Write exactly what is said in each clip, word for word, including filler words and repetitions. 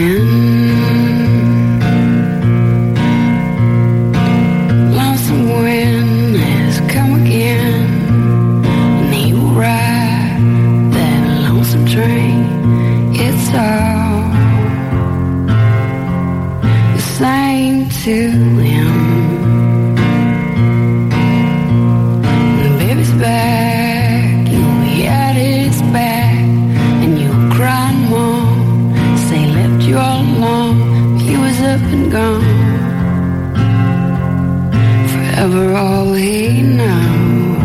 Lonesome wind has come again, and he will ride that lonesome train. It's all the same to him. The baby's back, you'll be at his back, and you'll cry and moan, say left you all alone. He was up and gone, forever all he knows.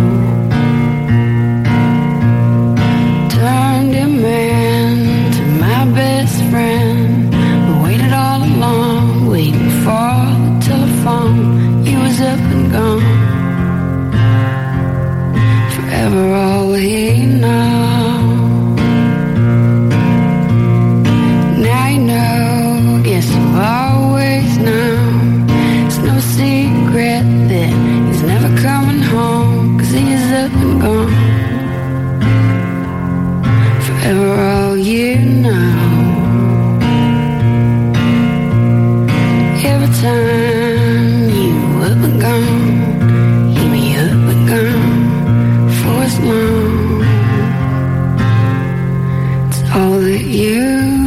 Turned him into my best friend, but waited all along, waiting for the telephone. He was up and gone, forever all he knows. Now you know, guess you always know. It's no secret that he's never coming home, 'cause he's up and gone, forever all you know. Every time you up and gone, he be up and gone for as long. It's all that you